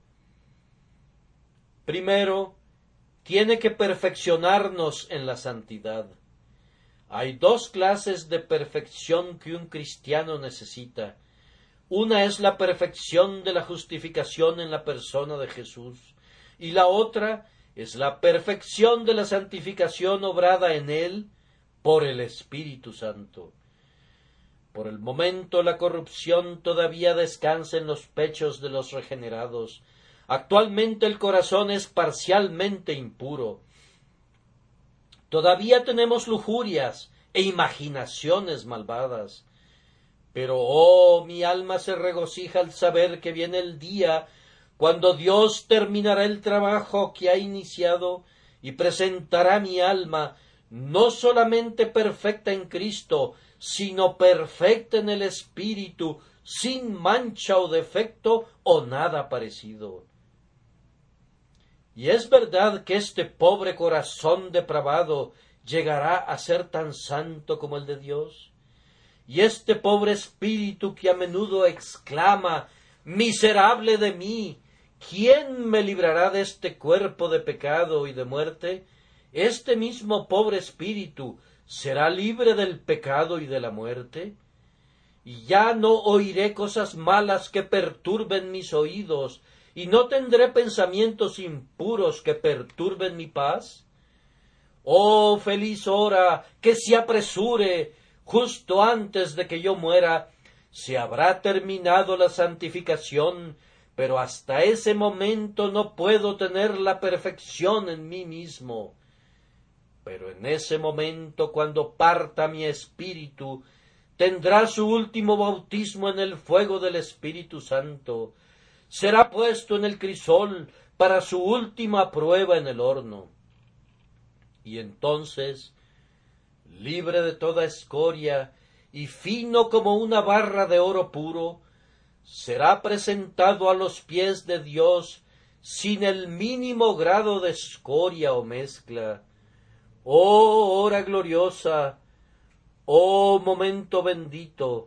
Primero, tiene que perfeccionarnos en la santidad. Hay dos clases de perfección que un cristiano necesita. Una es la perfección de la justificación en la persona de Jesús, y la otra es la perfección de la santificación obrada en él por el Espíritu Santo. Por el momento la corrupción todavía descansa en los pechos de los regenerados. Actualmente el corazón es parcialmente impuro. Todavía tenemos lujurias e imaginaciones malvadas. Pero, oh, mi alma se regocija al saber que viene el día cuando Dios terminará el trabajo que ha iniciado y presentará mi alma no solamente perfecta en Cristo, sino perfecta en el Espíritu, sin mancha o defecto o nada parecido. Y es verdad que este pobre corazón depravado llegará a ser tan santo como el de Dios. Y este pobre espíritu que a menudo exclama, miserable de mí, ¿quién me librará de este cuerpo de pecado y de muerte? Este mismo pobre espíritu será libre del pecado y de la muerte. Y ya no oiré cosas malas que perturben mis oídos, y no tendré pensamientos impuros que perturben mi paz. Oh, feliz hora, que se apresure, justo antes de que yo muera, se habrá terminado la santificación, pero hasta ese momento no puedo tener la perfección en mí mismo. Pero en ese momento, cuando parta mi espíritu, tendrá su último bautismo en el fuego del Espíritu Santo, será puesto en el crisol para su última prueba en el horno. Y entonces, libre de toda escoria y fino como una barra de oro puro, será presentado a los pies de Dios sin el mínimo grado de escoria o mezcla. Oh hora gloriosa, oh momento bendito,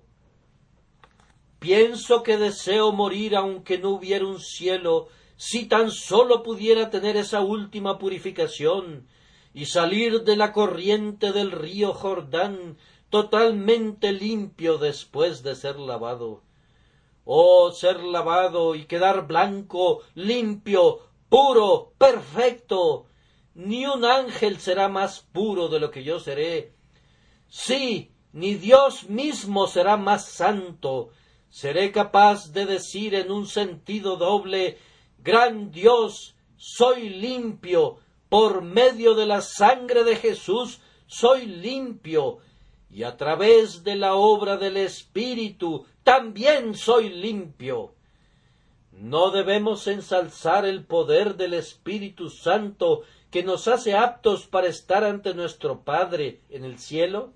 pienso que deseo morir aunque no hubiera un cielo, si tan solo pudiera tener esa última purificación y salir de la corriente del río Jordán totalmente limpio después de ser lavado. Oh, ser lavado y quedar blanco, limpio, puro, perfecto. Ni un ángel será más puro de lo que yo seré. Sí, ni Dios mismo será más santo. Seré capaz de decir en un sentido doble, gran Dios, soy limpio, por medio de la sangre de Jesús soy limpio, y a través de la obra del Espíritu también soy limpio. ¿No debemos ensalzar el poder del Espíritu Santo que nos hace aptos para estar ante nuestro Padre en el cielo?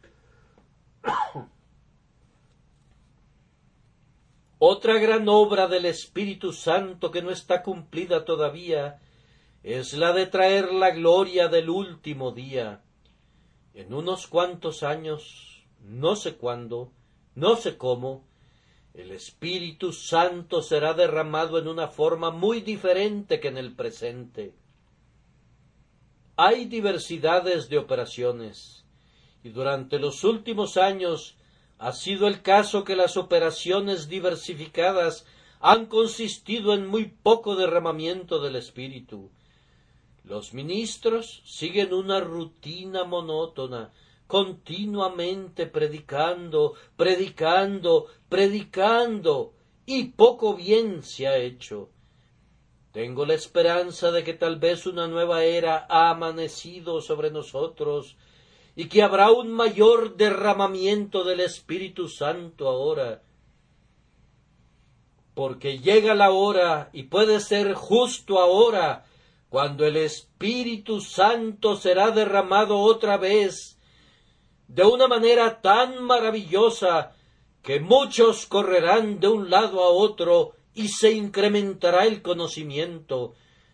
Otra gran obra del Espíritu Santo que no está cumplida todavía es la de traer la gloria del último día. En unos cuantos años, no sé cuándo, no sé cómo, el Espíritu Santo será derramado en una forma muy diferente que en el presente. Hay diversidades de operaciones, y durante los últimos años ha sido el caso que las operaciones diversificadas han consistido en muy poco derramamiento del Espíritu. Los ministros siguen una rutina monótona, continuamente predicando, predicando, predicando, y poco bien se ha hecho. Tengo la esperanza de que tal vez una nueva era ha amanecido sobre nosotros, y que habrá un mayor derramamiento del Espíritu Santo ahora. porque llega la hora, y puede ser justo ahora, cuando el Espíritu Santo será derramado otra vez, de una manera tan maravillosa, que muchos correrán de un lado a otro, y se incrementará el conocimiento.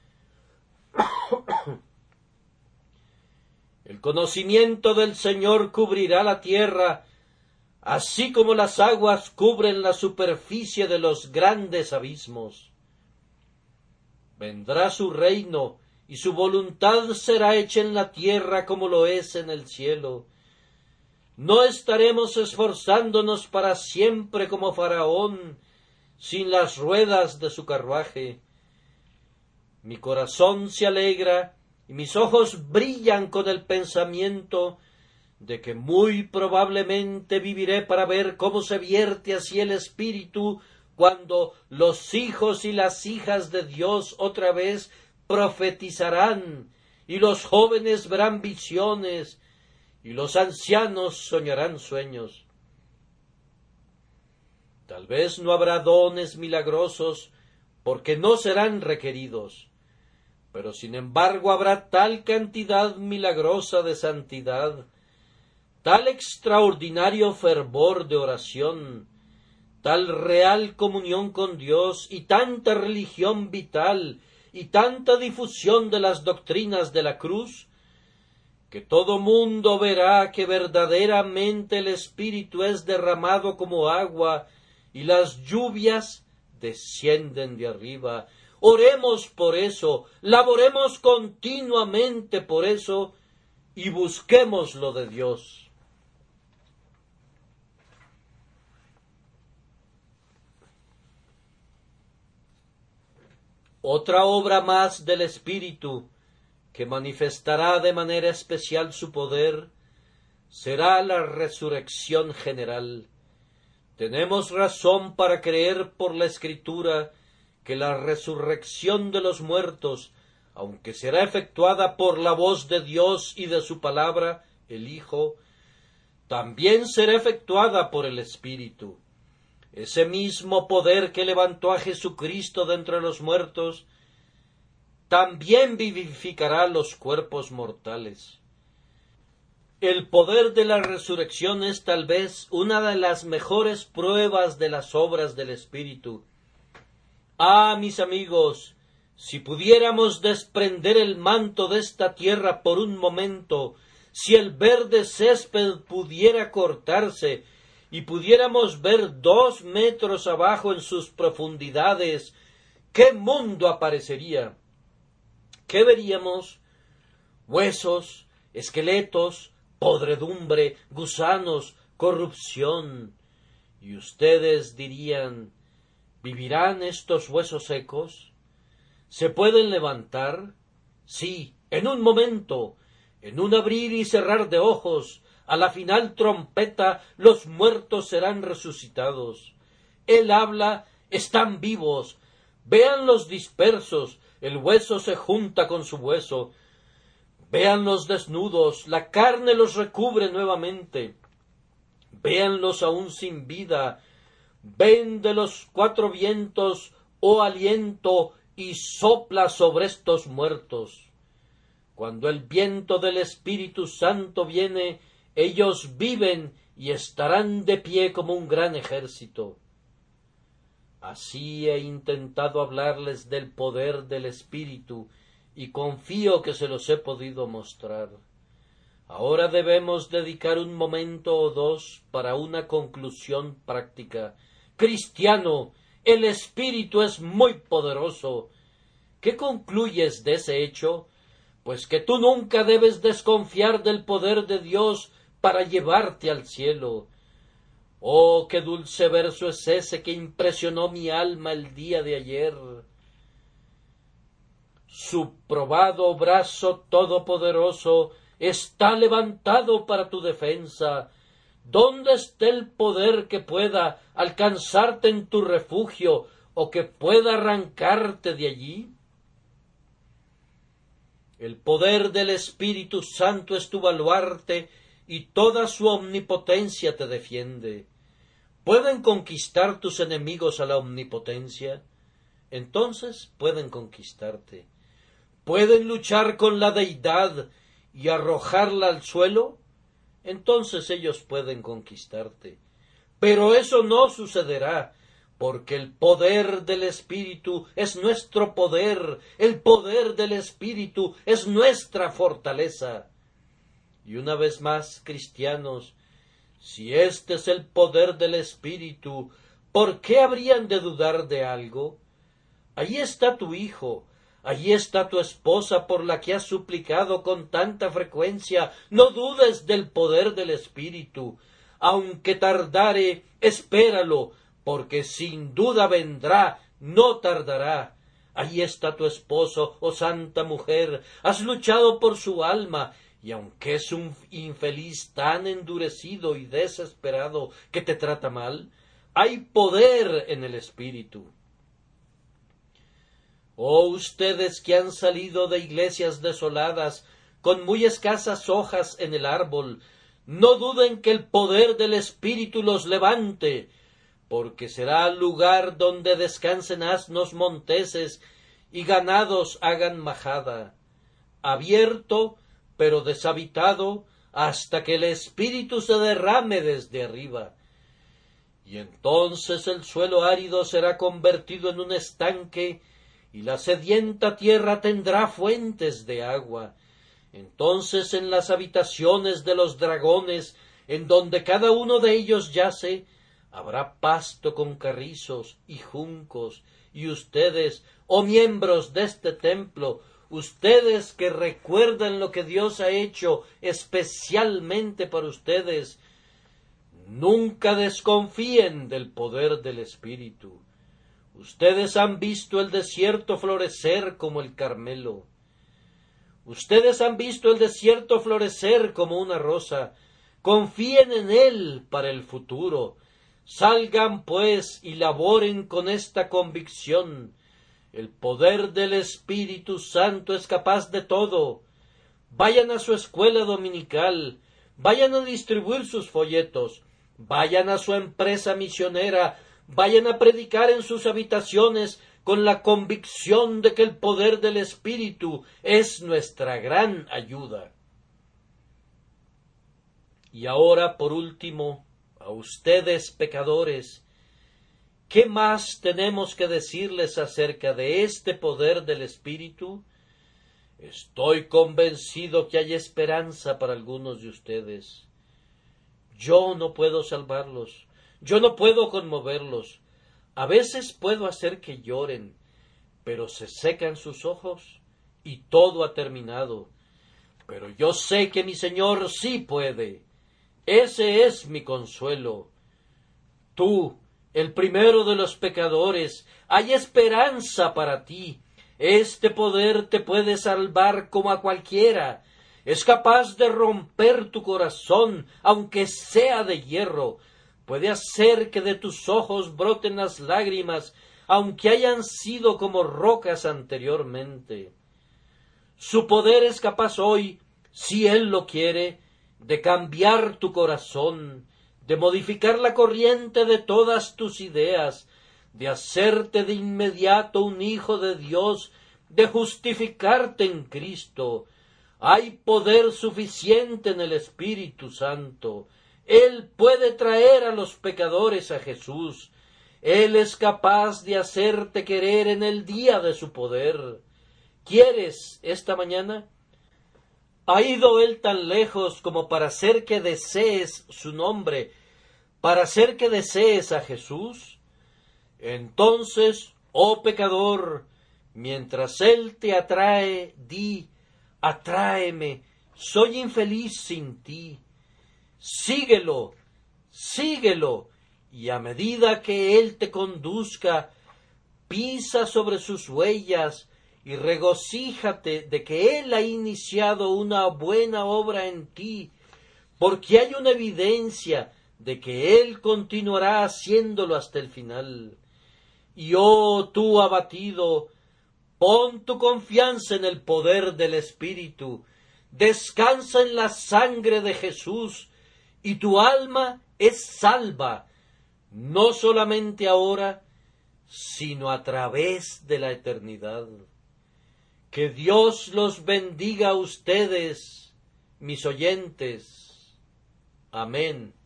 El conocimiento del Señor cubrirá la tierra, así como las aguas cubren la superficie de los grandes abismos. Vendrá su reino, y su voluntad será hecha en la tierra como lo es en el cielo. No estaremos esforzándonos para siempre como Faraón, sin las ruedas de su carruaje. Mi corazón se alegra, y mis ojos brillan con el pensamiento de que muy probablemente viviré para ver cómo se vierte así el Espíritu cuando los hijos y las hijas de Dios otra vez profetizarán, y los jóvenes verán visiones, y los ancianos soñarán sueños. Tal vez no habrá dones milagrosos, porque no serán requeridos, pero sin embargo habrá tal cantidad milagrosa de santidad, tal extraordinario fervor de oración, tal real comunión con Dios, y tanta religión vital, y tanta difusión de las doctrinas de la cruz, que todo mundo verá que verdaderamente el Espíritu es derramado como agua, y las lluvias descienden de arriba. Oremos por eso, laboremos continuamente por eso, y busquemos lo de Dios. Otra obra más del Espíritu, que manifestará de manera especial su poder, será la resurrección general. Tenemos razón para creer por la Escritura que la resurrección de los muertos, aunque será efectuada por la voz de Dios y de su palabra, el Hijo, también será efectuada por el Espíritu. Ese mismo poder que levantó a Jesucristo de entre los muertos, también vivificará los cuerpos mortales. El poder de la resurrección es tal vez una de las mejores pruebas de las obras del Espíritu. Ah, mis amigos, si pudiéramos desprender el manto de esta tierra por un momento, si el verde césped pudiera cortarse, y pudiéramos ver dos metros abajo en sus profundidades, ¿qué mundo aparecería? ¿Qué veríamos? Huesos, esqueletos, podredumbre, gusanos, corrupción. Y ustedes dirían, ¿vivirán estos huesos secos? ¿Se pueden levantar? Sí, en un momento, en un abrir y cerrar de ojos. A la final trompeta los muertos serán resucitados. Él habla, están vivos. Véanlos dispersos, el hueso se junta con su hueso. Véanlos desnudos, la carne los recubre nuevamente. Véanlos aún sin vida. Ven de los cuatro vientos, oh aliento, y sopla sobre estos muertos. Cuando el viento del Espíritu Santo viene, ellos viven y estarán de pie como un gran ejército. Así he intentado hablarles del poder del Espíritu, y confío que se los he podido mostrar. Ahora debemos dedicar un momento o dos para una conclusión práctica. Cristiano, el Espíritu es muy poderoso. ¿Qué concluyes de ese hecho? Pues que tú nunca debes desconfiar del poder de Dios para llevarte al cielo. Oh, qué dulce verso es ese que impresionó mi alma el día de ayer. Su probado brazo todopoderoso está levantado para tu defensa. ¿Dónde está el poder que pueda alcanzarte en tu refugio o que pueda arrancarte de allí? El poder del Espíritu Santo es tu baluarte y toda su omnipotencia te defiende. ¿Pueden conquistar tus enemigos a la omnipotencia? Entonces pueden conquistarte. ¿Pueden luchar con la deidad y arrojarla al suelo? Entonces ellos pueden conquistarte. Pero eso no sucederá, porque el poder del Espíritu es nuestro poder, el poder del Espíritu es nuestra fortaleza. Y una vez más, cristianos, si este es el poder del Espíritu, ¿por qué habrían de dudar de algo? Allí está tu hijo, allí está tu esposa por la que has suplicado con tanta frecuencia. No dudes del poder del Espíritu. Aunque tardare, espéralo, porque sin duda vendrá, no tardará. Allí está tu esposo, oh santa mujer, has luchado por su alma, y aunque es un infeliz tan endurecido y desesperado que te trata mal, hay poder en el Espíritu. Oh ustedes que han salido de iglesias desoladas, con muy escasas hojas en el árbol, no duden que el poder del Espíritu los levante, porque será lugar donde descansen asnos monteses y ganados hagan majada, abierto pero deshabitado hasta que el Espíritu se derrame desde arriba. Y entonces el suelo árido será convertido en un estanque, y la sedienta tierra tendrá fuentes de agua. Entonces en las habitaciones de los dragones, en donde cada uno de ellos yace, habrá pasto con carrizos y juncos, y ustedes, oh miembros de este templo, ustedes que recuerdan lo que Dios ha hecho especialmente para ustedes, nunca desconfíen del poder del Espíritu. Ustedes han visto el desierto florecer como el Carmelo. Ustedes han visto el desierto florecer como una rosa. Confíen en él para el futuro. Salgan, pues, y laboren con esta convicción. El poder del Espíritu Santo es capaz de todo. Vayan a su escuela dominical, vayan a distribuir sus folletos, vayan a su empresa misionera, vayan a predicar en sus habitaciones con la convicción de que el poder del Espíritu es nuestra gran ayuda. Y ahora, por último, a ustedes pecadores, ¿qué más tenemos que decirles acerca de este poder del Espíritu? Estoy convencido que hay esperanza para algunos de ustedes. Yo no puedo salvarlos, yo no puedo conmoverlos. A veces puedo hacer que lloren, pero se secan sus ojos y todo ha terminado. Pero yo sé que mi Señor sí puede. Ese es mi consuelo. Tú, el primero de los pecadores, hay esperanza para ti. Este poder te puede salvar como a cualquiera. Es capaz de romper tu corazón, aunque sea de hierro. Puede hacer que de tus ojos broten las lágrimas, aunque hayan sido como rocas anteriormente. Su poder es capaz hoy, si Él lo quiere, de cambiar tu corazón, de modificar la corriente de todas tus ideas, de hacerte de inmediato un hijo de Dios, de justificarte en Cristo. Hay poder suficiente en el Espíritu Santo. Él puede traer a los pecadores a Jesús. Él es capaz de hacerte querer en el día de su poder. ¿Quieres esta mañana? ¿Ha ido Él tan lejos como para hacer que desees su nombre, para hacer que desees a Jesús? Entonces, oh pecador, mientras Él te atrae, di, atráeme, soy infeliz sin ti. Síguelo, síguelo, y a medida que Él te conduzca, pisa sobre sus huellas y regocíjate de que Él ha iniciado una buena obra en ti, porque hay una evidencia de que Él continuará haciéndolo hasta el final. Y oh tú abatido, pon tu confianza en el poder del Espíritu, descansa en la sangre de Jesús, y tu alma es salva. no solamente ahora, sino a través de la eternidad. Que Dios los bendiga a ustedes, mis oyentes. Amén.